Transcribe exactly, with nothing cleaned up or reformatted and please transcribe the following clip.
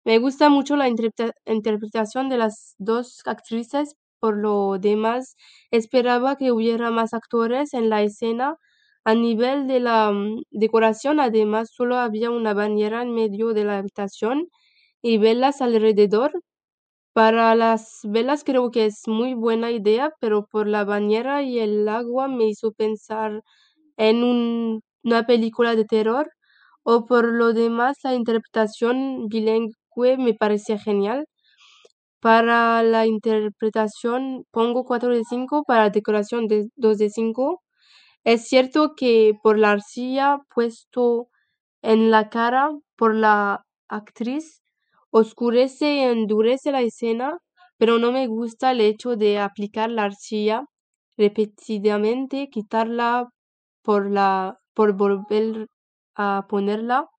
Me gusta mucho la interpreta- interpretación de las dos actrices. Por lo demás, esperaba que hubiera más actores en la escena. A nivel de la mm, decoración, además, solo había una bañera en medio de la habitación y velas alrededor. Para las velas creo que es muy buena idea, pero por la bañera y el agua me hizo pensar en un- una película de terror. O por lo demás, la interpretación bilingüe me parecía genial. Para la interpretación pongo cuatro de cinco, para decoración de dos de cinco. Es cierto que por la arcilla puesto en la cara por la actriz oscurece y endurece la escena, pero no me gusta el hecho de aplicar la arcilla repetidamente, quitarla por la por volver a ponerla.